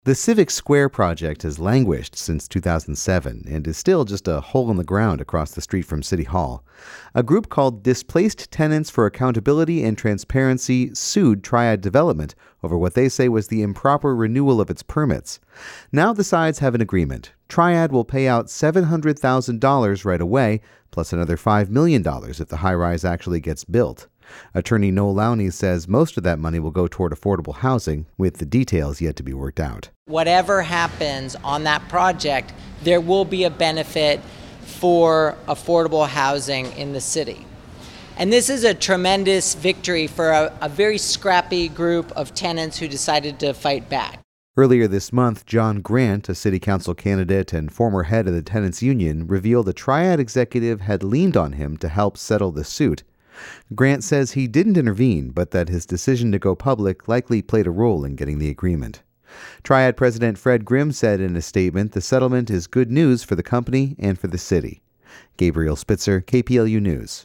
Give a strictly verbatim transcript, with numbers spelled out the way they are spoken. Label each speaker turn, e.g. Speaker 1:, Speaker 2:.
Speaker 1: The Civic Square project has languished since two thousand seven and is still just a hole in the ground across the street from City Hall. A group called Displaced Tenants for Accountability and Transparency sued Triad Development over what they say was the improper renewal of its permits. Now the sides have an agreement. Triad will pay out seven hundred thousand dollars right away, plus another five million dollars if the high-rise actually gets built. Attorney Noel Lowney says most of that money will go toward affordable housing, with the details yet to be worked out.
Speaker 2: Whatever happens on that project, there will be a benefit for affordable housing in the city. And this is a tremendous victory for a, a very scrappy group of tenants who decided to fight back.
Speaker 1: Earlier this month, John Grant, a city council candidate and former head of the tenants union, revealed a Triad executive had leaned on him to help settle the suit. Grant says he didn't intervene, but that his decision to go public likely played a role in getting the agreement. Triad President Fred Grimm said in a statement the settlement is good news for the company and for the city. Gabriel Spitzer, K P L U News.